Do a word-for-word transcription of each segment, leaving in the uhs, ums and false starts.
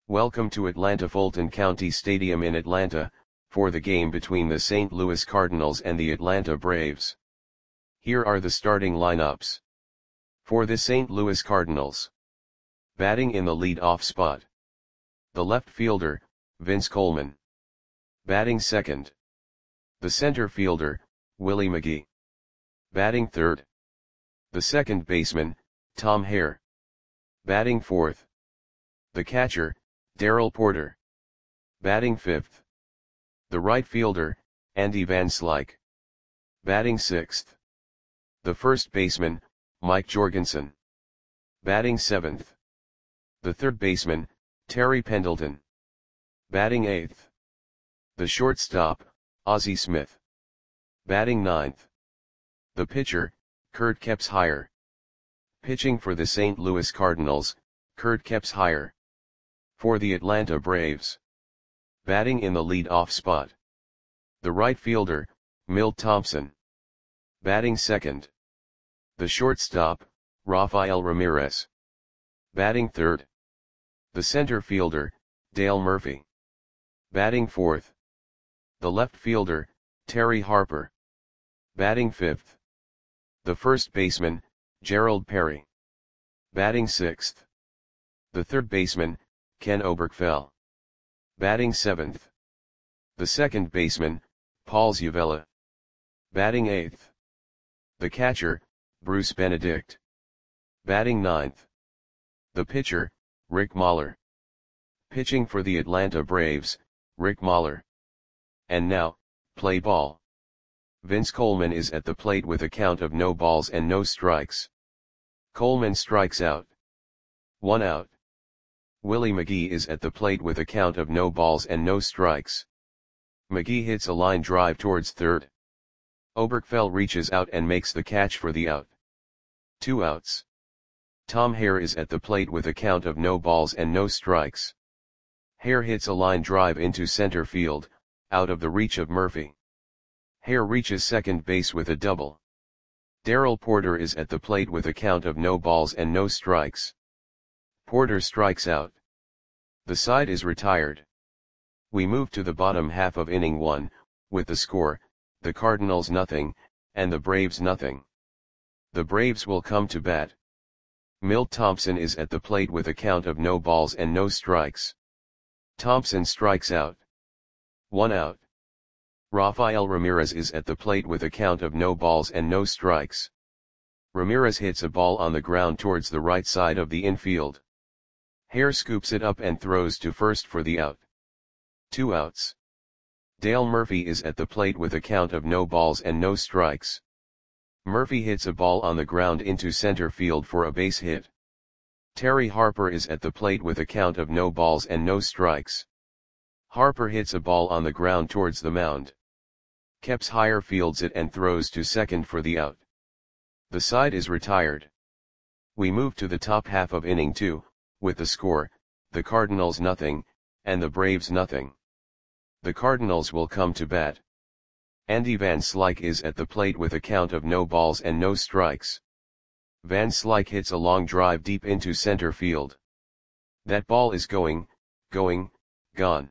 Welcome to Atlanta Fulton County Stadium in Atlanta, for the game between the Saint Louis Cardinals and the Atlanta Braves. Here are the starting lineups. For the Saint Louis Cardinals. Batting in the lead-off spot. The left fielder, Vince Coleman. Batting second. The center fielder, Willie McGee. Batting third. The second baseman, Tom Hare. Batting fourth. The catcher, Darrell Porter. Batting fifth. The right fielder, Andy Van Slyke. Batting sixth. The first baseman, Mike Jorgensen. Batting seventh. The third baseman, Terry Pendleton. Batting eighth. The shortstop, Ozzie Smith. Batting ninth. The pitcher, Curt Kepshire. Pitching for the Saint Louis Cardinals, Curt Kepshire. For the Atlanta Braves. Batting in the lead-off spot. The right fielder, Milt Thompson. Batting second. The shortstop, Rafael Ramirez. Batting third. The center fielder, Dale Murphy. Batting fourth. The left fielder, Terry Harper. Batting fifth. The first baseman, Gerald Perry. Batting sixth. The third baseman, Ken Oberkfell. Batting seventh. The second baseman, Paul Zuvella. Batting eighth. The catcher, Bruce Benedict. Batting ninth. The pitcher, Rick Mahler. Pitching for the Atlanta Braves, Rick Mahler. And now, play ball. Vince Coleman is at the plate with a count of no balls and no strikes. Coleman strikes out. One out. Willie McGee is at the plate with a count of no balls and no strikes. McGee hits a line drive towards third. Oberkfell reaches out and makes the catch for the out. Two outs. Tom Hare is at the plate with a count of no balls and no strikes. Hare hits a line drive into center field, out of the reach of Murphy. Hare reaches second base with a double. Darrell Porter is at the plate with a count of no balls and no strikes. Porter strikes out. The side is retired. We move to the bottom half of inning one, with the score, the Cardinals nothing, and the Braves nothing. The Braves will come to bat. Milt Thompson is at the plate with a count of no balls and no strikes. Thompson strikes out. One out. Rafael Ramirez is at the plate with a count of no balls and no strikes. Ramirez hits a ball on the ground towards the right side of the infield. Hare scoops it up and throws to first for the out. Two outs. Dale Murphy is at the plate with a count of no balls and no strikes. Murphy hits a ball on the ground into center field for a base hit. Terry Harper is at the plate with a count of no balls and no strikes. Harper hits a ball on the ground towards the mound. Kepshire fields it and throws to second for the out. The side is retired. We move to the top half of inning two, with the score, the Cardinals nothing, and the Braves nothing. The Cardinals will come to bat. Andy Van Slyke is at the plate with a count of no balls and no strikes. Van Slyke hits a long drive deep into center field. That ball is going, going, gone.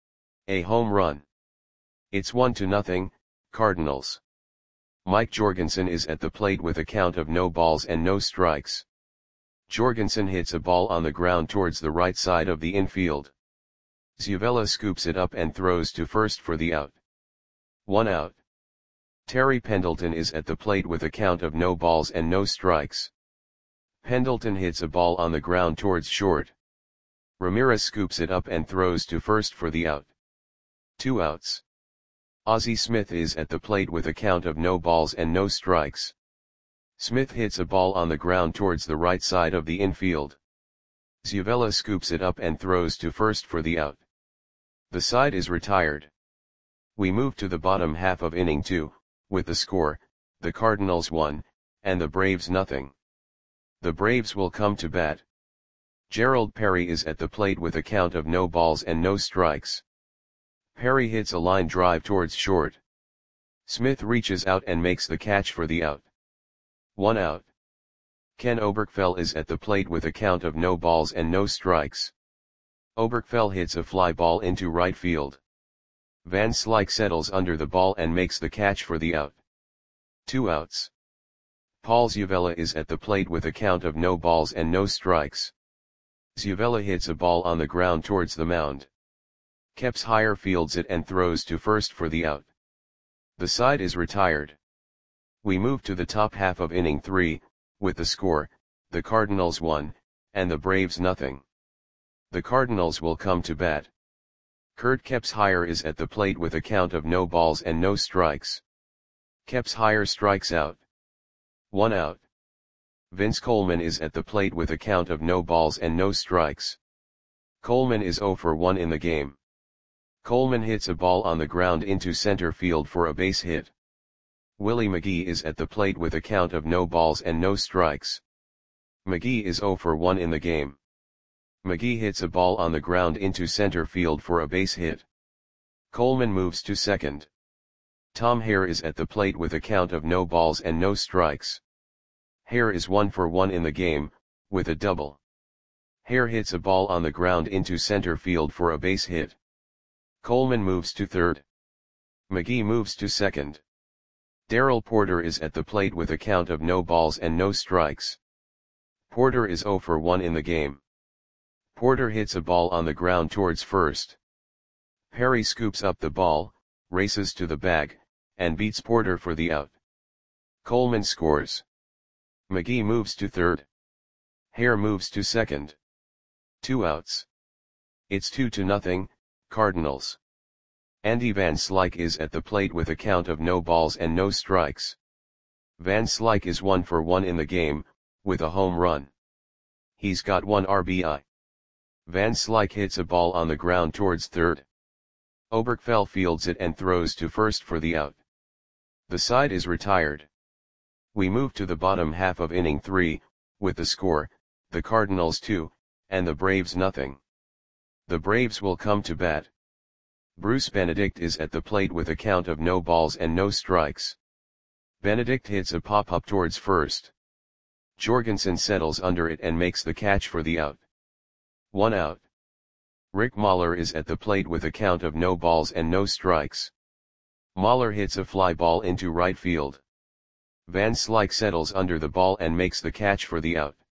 A home run. It's one to nothing, Cardinals. Mike Jorgensen is at the plate with a count of no balls and no strikes. Jorgensen hits a ball on the ground towards the right side of the infield. Zuvella scoops it up and throws to first for the out. One out. Terry Pendleton is at the plate with a count of no balls and no strikes. Pendleton hits a ball on the ground towards short. Ramirez scoops it up and throws to first for the out. Two outs. Ozzie Smith is at the plate with a count of no balls and no strikes. Smith hits a ball on the ground towards the right side of the infield. Zuvella scoops it up and throws to first for the out. The side is retired. We move to the bottom half of inning two, with the score, the Cardinals one, and the Braves nothing. The Braves will come to bat. Gerald Perry is at the plate with a count of no balls and no strikes. Perry hits a line drive towards short. Smith reaches out and makes the catch for the out. One out. Ken Oberkfell is at the plate with a count of no balls and no strikes. Oberkfell hits a fly ball into right field. Van Slyke settles under the ball and makes the catch for the out. Two outs. Paul Zuvela is at the plate with a count of no balls and no strikes. Zuvela hits a ball on the ground towards the mound. Kepps Hire fields it and throws to first for the out. The side is retired. We move to the top half of inning three, with the score, the Cardinals one, and the Braves nothing. The Cardinals will come to bat. Kurt Kepps Hire is at the plate with a count of no balls and no strikes. Kepps Hire strikes out. One out. Vince Coleman is at the plate with a count of no balls and no strikes. Coleman is oh for one in the game. Coleman hits a ball on the ground into center field for a base hit. Willie McGee is at the plate with a count of no balls and no strikes. McGee is oh for one in the game. McGee hits a ball on the ground into center field for a base hit. Coleman moves to second. Tom Hare is at the plate with a count of no balls and no strikes. Hare is one for one in the game, with a double. Hare hits a ball on the ground into center field for a base hit. Coleman moves to third. McGee moves to second. Darrell Porter is at the plate with a count of no balls and no strikes. Porter is oh for one in the game. Porter hits a ball on the ground towards first. Perry scoops up the ball, races to the bag, and beats Porter for the out. Coleman scores. McGee moves to third. Hare moves to second. Two outs. It's two to nothing, Cardinals. Andy Van Slyke is at the plate with a count of no balls and no strikes. Van Slyke is one for one in the game, with a home run. He's got one R B I. Van Slyke hits a ball on the ground towards third. Oberkfell fields it and throws to first for the out. The side is retired. We move to the bottom half of inning three, with the score, the Cardinals two, and the Braves nothing. The Braves will come to bat. Bruce Benedict is at the plate with a count of no balls and no strikes. Benedict hits a pop-up towards first. Jorgensen settles under it and makes the catch for the out. One out. Rick Mahler is at the plate with a count of no balls and no strikes. Mahler hits a fly ball into right field. Van Slyke settles under the ball and makes the catch for the out.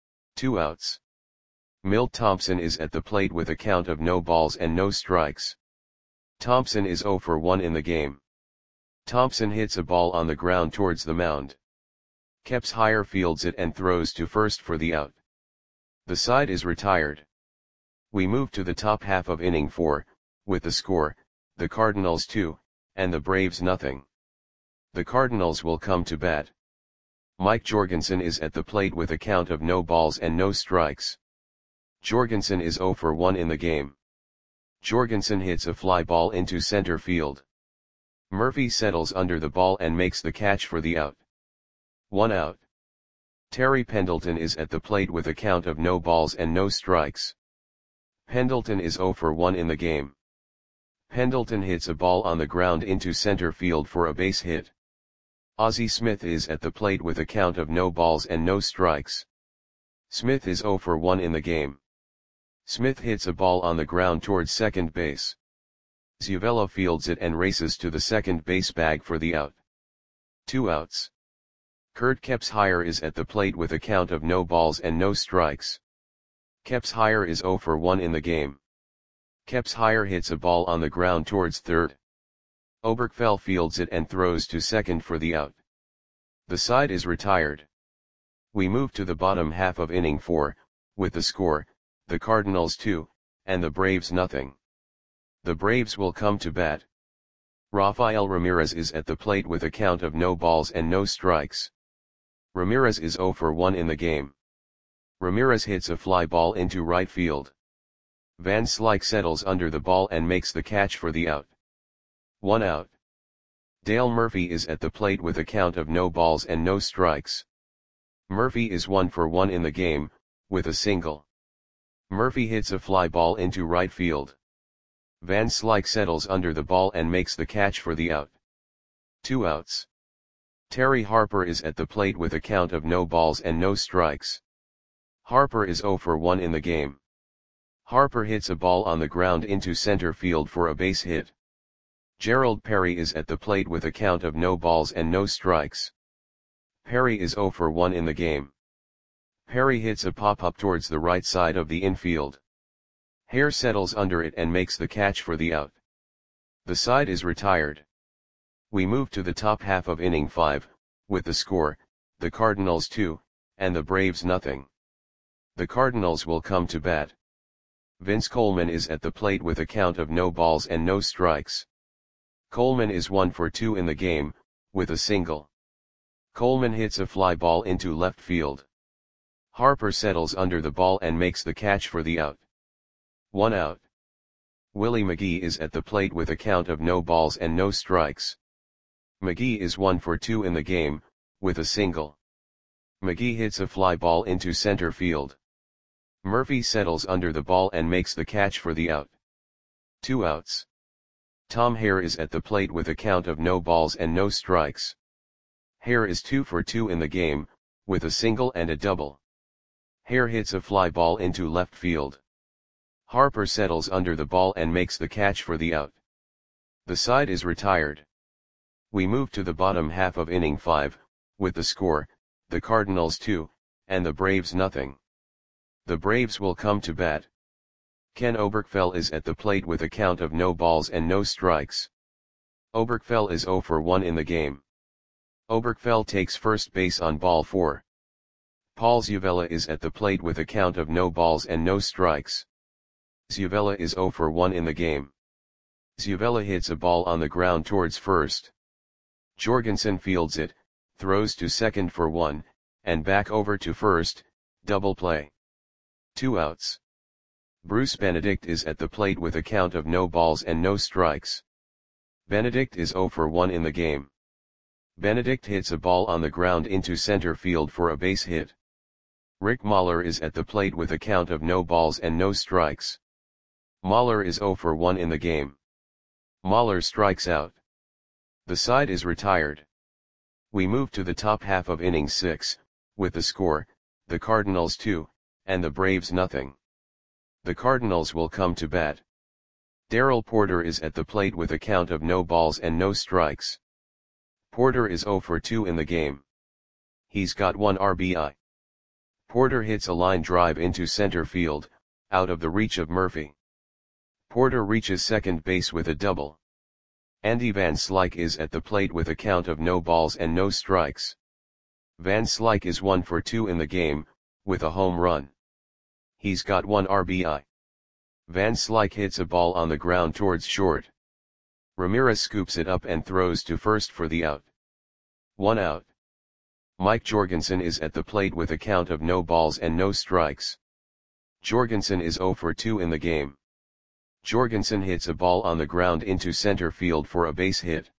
Two outs. Milt Thompson is at the plate with a count of no balls and no strikes. Thompson is oh for one in the game. Thompson hits a ball on the ground towards the mound. Kepps Hire fields it and throws to first for the out. The side is retired. We move to the top half of inning four, with the score, the Cardinals two, and the Braves nothing. The Cardinals will come to bat. Mike Jorgensen is at the plate with a count of no balls and no strikes. Jorgensen is oh for one in the game. Jorgensen hits a fly ball into center field. Murphy settles under the ball and makes the catch for the out. One out. Terry Pendleton is at the plate with a count of no balls and no strikes. Pendleton is oh for one in the game. Pendleton hits a ball on the ground into center field for a base hit. Ozzie Smith is at the plate with a count of no balls and no strikes. Smith is oh for one in the game. Smith hits a ball on the ground towards second base. Zuvela fields it and races to the second base bag for the out. Two outs. Kurt Kepps Hire is at the plate with a count of no balls and no strikes. Kepps Hire is oh for one in the game. Kepps Hire hits a ball on the ground towards third. Oberkfell fields it and throws to second for the out. The side is retired. We move to the bottom half of inning four, with the score, the Cardinals two, and the Braves nothing. The Braves will come to bat. Rafael Ramirez is at the plate with a count of no balls and no strikes. Ramirez is oh for one in the game. Ramirez hits a fly ball into right field. Van Slyke settles under the ball and makes the catch for the out. One out. Dale Murphy is at the plate with a count of no balls and no strikes. Murphy is one for one in the game, with a single. Murphy hits a fly ball into right field. Van Slyke settles under the ball and makes the catch for the out. Two outs. Terry Harper is at the plate with a count of no balls and no strikes. Harper is oh for one in the game. Harper hits a ball on the ground into center field for a base hit. Gerald Perry is at the plate with a count of no balls and no strikes. Perry is zero for one in the game. Perry hits a pop-up towards the right side of the infield. Hare settles under it and makes the catch for the out. The side is retired. We move to the top half of inning five, with the score, the Cardinals two, and the Braves nothing. The Cardinals will come to bat. Vince Coleman is at the plate with a count of no balls and no strikes. Coleman is one for two in the game, with a single. Coleman hits a fly ball into left field. Harper settles under the ball and makes the catch for the out. One out. Willie McGee is at the plate with a count of no balls and no strikes. McGee is one for two in the game, with a single. McGee hits a fly ball into center field. Murphy settles under the ball and makes the catch for the out. Two outs. Tom Hare is at the plate with a count of no balls and no strikes. Hare is two for two in the game, with a single and a double. Hare hits a fly ball into left field. Harper settles under the ball and makes the catch for the out. The side is retired. We move to the bottom half of inning five, with the score, the Cardinals two, and the Braves nothing. The Braves will come to bat. Ken Oberkfell is at the plate with a count of no balls and no strikes. Oberkfell is zero for one in the game. Oberkfell takes first base on ball four. Paul Zuvella is at the plate with a count of no balls and no strikes. Zuvella is zero for one in the game. Zuvella hits a ball on the ground towards first. Jorgensen fields it, throws to second for one, and back over to first, double play. Two outs. Bruce Benedict is at the plate with a count of no balls and no strikes. Benedict is zero for one in the game. Benedict hits a ball on the ground into center field for a base hit. Rick Mahler is at the plate with a count of no balls and no strikes. Mahler is zero for one in the game. Mahler strikes out. The side is retired. We move to the top half of inning six, with the score, the Cardinals two, and the Braves nothing. The Cardinals will come to bat. Darrell Porter is at the plate with a count of no balls and no strikes. Porter is zero for two in the game. He's got one R B I. Porter hits a line drive into center field, out of the reach of Murphy. Porter reaches second base with a double. Andy Van Slyke is at the plate with a count of no balls and no strikes. Van Slyke is one for two in the game, with a home run. He's got one R B I. Van Slyke hits a ball on the ground towards short. Ramirez scoops it up and throws to first for the out. One out. Mike Jorgensen is at the plate with a count of no balls and no strikes. Jorgensen is zero for two in the game. Jorgensen hits a ball on the ground into center field for a base hit.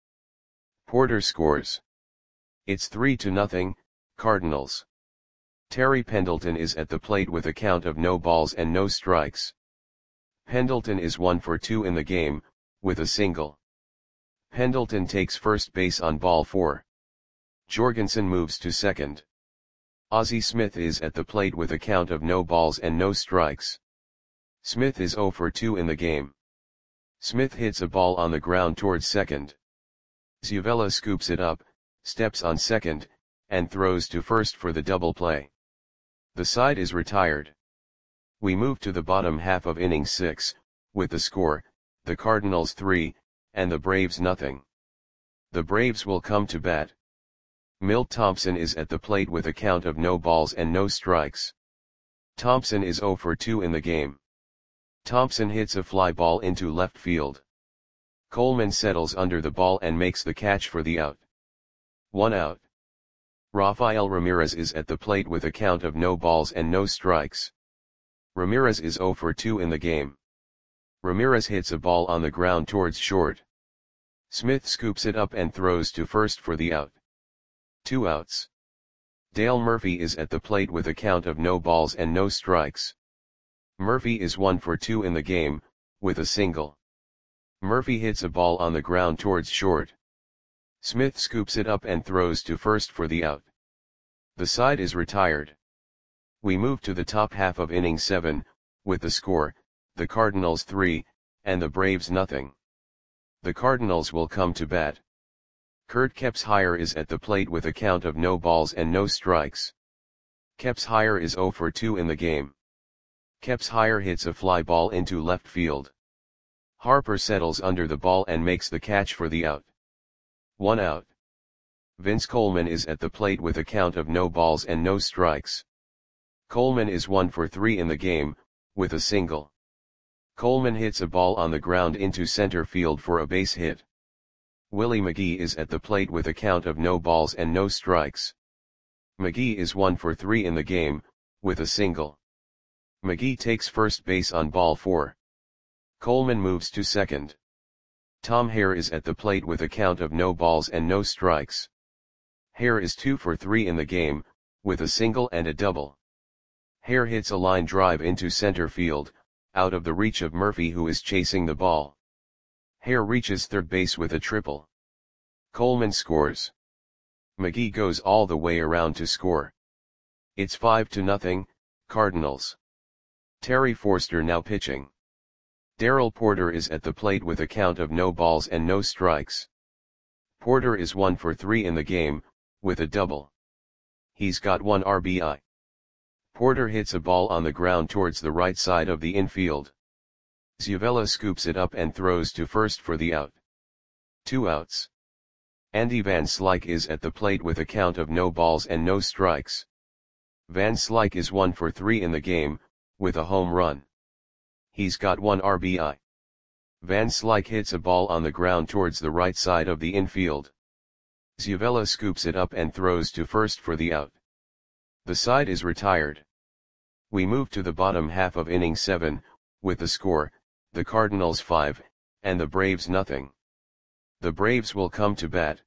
Porter scores. It's three to nothing, Cardinals. Terry Pendleton is at the plate with a count of no balls and no strikes. Pendleton is one for two in the game, with a single. Pendleton takes first base on ball four. Jorgensen moves to second. Ozzie Smith is at the plate with a count of no balls and no strikes. Smith is zero for two in the game. Smith hits a ball on the ground towards second. Zuvella scoops it up, steps on second, and throws to first for the double play. The side is retired. We move to the bottom half of inning six, with the score, the Cardinals three, and the Braves nothing. The Braves will come to bat. Milt Thompson is at the plate with a count of no balls and no strikes. Thompson is zero for two in the game. Thompson hits a fly ball into left field. Coleman settles under the ball and makes the catch for the out. One out. Rafael Ramirez is at the plate with a count of no balls and no strikes. Ramirez is zero for two in the game. Ramirez hits a ball on the ground towards short. Smith scoops it up and throws to first for the out. Two outs. Dale Murphy is at the plate with a count of no balls and no strikes. Murphy is one for two in the game, with a single. Murphy hits a ball on the ground towards short. Smith scoops it up and throws to first for the out. The side is retired. We move to the top half of inning seven, with the score, the Cardinals three, and the Braves nothing. The Cardinals will come to bat. Kurt Kepshire is at the plate with a count of no balls and no strikes. Kepshire is zero for two in the game. Kepshire hits a fly ball into left field. Harper settles under the ball and makes the catch for the out. One out. Vince Coleman is at the plate with a count of no balls and no strikes. Coleman is one for three in the game, with a single. Coleman hits a ball on the ground into center field for a base hit. Willie McGee is at the plate with a count of no balls and no strikes. McGee is one for three in the game, with a single. McGee takes first base on ball four. Coleman moves to second. Tom Hare is at the plate with a count of no balls and no strikes. Hare is two for three in the game, with a single and a double. Hare hits a line drive into center field, out of the reach of Murphy, who is chasing the ball. Hare reaches third base with a triple. Coleman scores. McGee goes all the way around to score. It's five to nothing, Cardinals. Terry Forster now pitching. Darrell Porter is at the plate with a count of no balls and no strikes. Porter is one for three in the game, with a double. He's got one R B I. Porter hits a ball on the ground towards the right side of the infield. Zuvella scoops it up and throws to first for the out. Two outs. Andy Van Slyke is at the plate with a count of no balls and no strikes. Van Slyke is one for three in the game, with a home run. He's got one R B I. Van Slyke hits a ball on the ground towards the right side of the infield. Zuvella scoops it up and throws to first for the out. The side is retired. We move to the bottom half of inning seven, with the score, the Cardinals five, and the Braves nothing. The Braves will come to bat.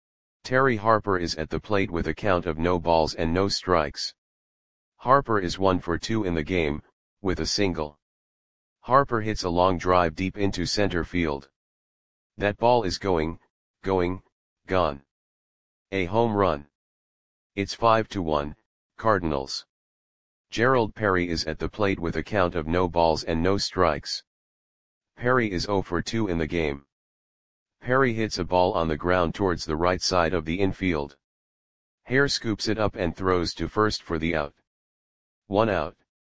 Terry Harper is at the plate with a count of no balls and no strikes. Harper is one for two in the game, with a single. Harper hits a long drive deep into center field. That ball is going, going, gone. A home run. It's five to one, Cardinals. Gerald Perry is at the plate with a count of no balls and no strikes. Perry is zero for two in the game. Perry hits a ball on the ground towards the right side of the infield. Hare scoops it up and throws to first for the out. One out.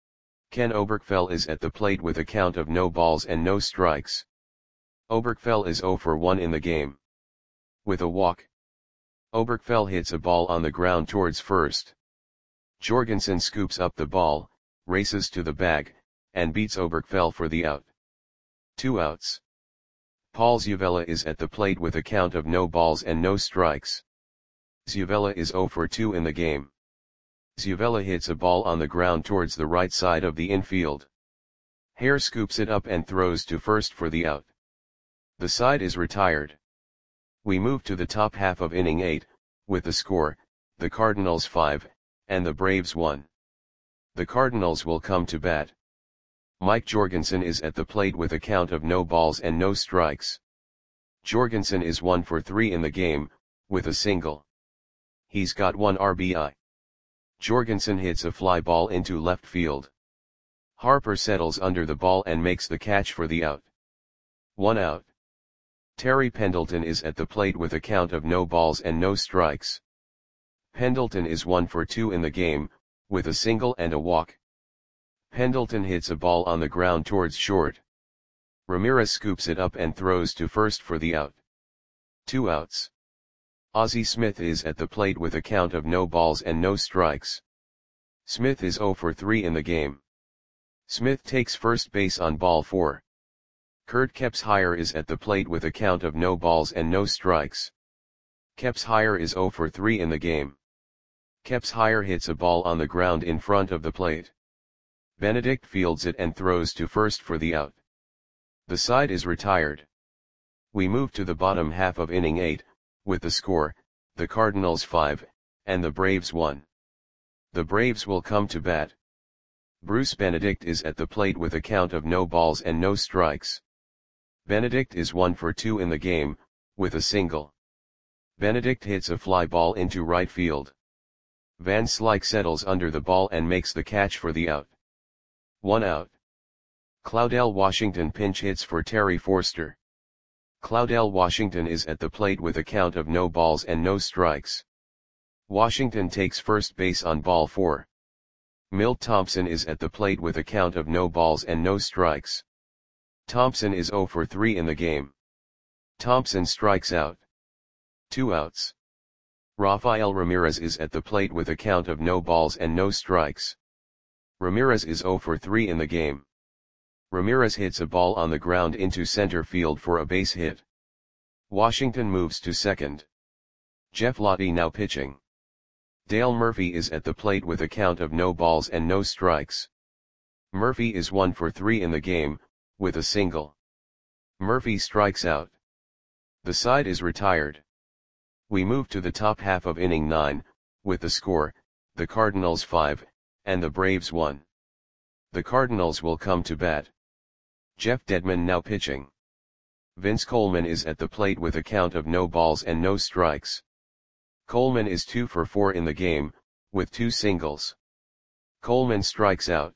Ken Oberkfell is at the plate with a count of no balls and no strikes. Oberkfell is zero for one in the game. With a walk. Oberkfell hits a ball on the ground towards first. Jorgensen scoops up the ball, races to the bag, and beats Oberkfell for the out. Two outs. Paul Zuvella is at the plate with a count of no balls and no strikes. Zuvella is zero for two in the game. Zuvella hits a ball on the ground towards the right side of the infield. Hare scoops it up and throws to first for the out. The side is retired. We move to the top half of inning eight, with the score, the Cardinals five, and the Braves one. The Cardinals will come to bat. Mike Jorgensen is at the plate with a count of no balls and no strikes. Jorgensen is one for three in the game, with a single. He's got one R B I. Jorgensen hits a fly ball into left field. Harper settles under the ball and makes the catch for the out. One out. Terry Pendleton is at the plate with a count of no balls and no strikes. Pendleton is one for two in the game, with a single and a walk. Pendleton hits a ball on the ground towards short. Ramirez scoops it up and throws to first for the out. Two outs. Ozzie Smith is at the plate with a count of no balls and no strikes. Smith is zero for three in the game. Smith takes first base on ball four. Kurt Kepshire is at the plate with a count of no balls and no strikes. Kepshire is zero for three in the game. Kepshire hits a ball on the ground in front of the plate. Benedict fields it and throws to first for the out. The side is retired. We move to the bottom half of inning eight, with the score, the Cardinals five, and the Braves one. The Braves will come to bat. Bruce Benedict is at the plate with a count of no balls and no strikes. Benedict is one for two in the game, with a single. Benedict hits a fly ball into right field. Van Slyke settles under the ball and makes the catch for the out. One out. Claudell Washington pinch hits for Terry Forster. Claudell Washington is at the plate with a count of no balls and no strikes. Washington takes first base on ball four. Milt Thompson is at the plate with a count of no balls and no strikes. Thompson is zero for three in the game. Thompson strikes out. Two outs. Rafael Ramirez is at the plate with a count of no balls and no strikes. Ramirez is zero for three in the game. Ramirez hits a ball on the ground into center field for a base hit. Washington moves to second. Jeff Lottie now pitching. Dale Murphy is at the plate with a count of no balls and no strikes. Murphy is one for three in the game, with a single. Murphy strikes out. The side is retired. We move to the top half of inning nine, with the score, the Cardinals five, and the Braves one. The Cardinals will come to bat. Jeff Dedman now pitching. Vince Coleman is at the plate with a count of no balls and no strikes. Coleman is two for four in the game, with two singles. Coleman strikes out.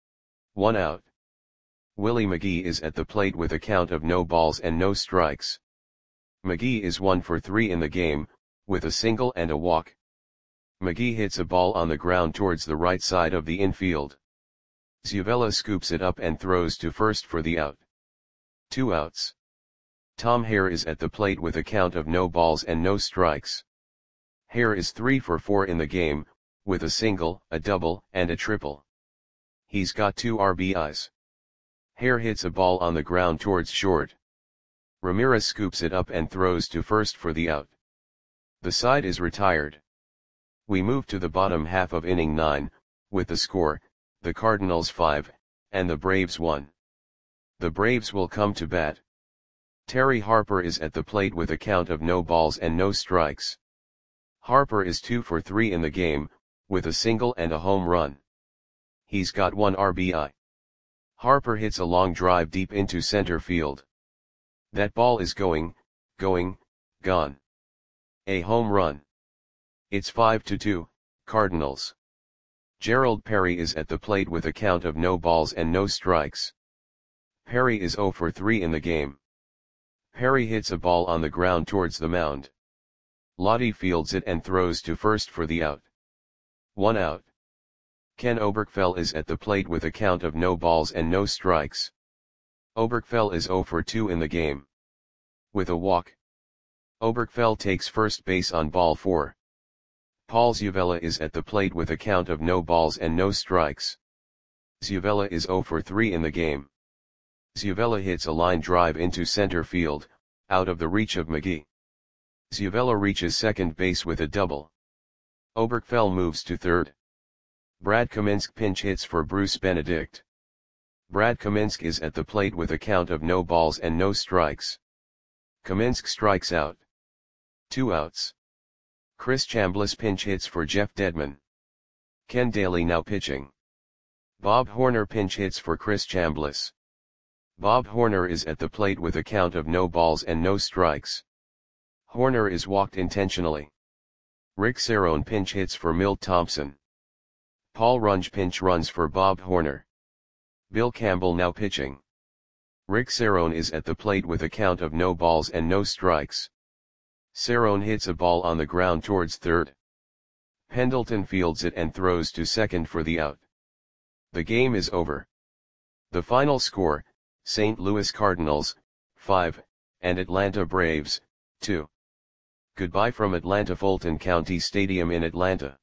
One out. Willie McGee is at the plate with a count of no balls and no strikes. McGee is one for three in the game, with a single and a walk. McGee hits a ball on the ground towards the right side of the infield. Zuvella scoops it up and throws to first for the out. Two outs. Tom Hare is at the plate with a count of no balls and no strikes. Hare is three for four in the game, with a single, a double, and a triple. He's got two R B Is. Hare hits a ball on the ground towards short. Ramirez scoops it up and throws to first for the out. The side is retired. We move to the bottom half of inning nine, with the score, the Cardinals five, and the Braves one. The Braves will come to bat. Terry Harper is at the plate with a count of no balls and no strikes. Harper is two for three in the game, with a single and a home run. He's got one R B I. Harper hits a long drive deep into center field. That ball is going, going, gone. A home run. It's five to two, Cardinals. Gerald Perry is at the plate with a count of no balls and no strikes. Perry is zero for three in the game. Perry hits a ball on the ground towards the mound. Lottie fields it and throws to first for the out. One out. Ken Oberkfell is at the plate with a count of no balls and no strikes. Oberkfell is zero for two in the game. With a walk. Oberkfell takes first base on ball four. Paul Zuvella is at the plate with a count of no balls and no strikes. Zuvella is zero for three in the game. Zuvella hits a line drive into center field, out of the reach of McGee. Zuvella reaches second base with a double. Oberkfell moves to third. Brad Kaminsk pinch hits for Bruce Benedict. Brad Kaminsk is at the plate with a count of no balls and no strikes. Kaminsk strikes out. Two outs. Chris Chambliss pinch hits for Jeff Dedman. Ken Daly now pitching. Bob Horner pinch hits for Chris Chambliss. Bob Horner is at the plate with a count of no balls and no strikes. Horner is walked intentionally. Rick Cerrone pinch hits for Milt Thompson. Paul Runge pinch runs for Bob Horner. Bill Campbell now pitching. Rick Cerrone is at the plate with a count of no balls and no strikes. Cerrone hits a ball on the ground towards third. Pendleton fields it and throws to second for the out. The game is over. The final score, Saint Louis Cardinals, five, and Atlanta Braves, two. Goodbye from Atlanta Fulton County Stadium in Atlanta.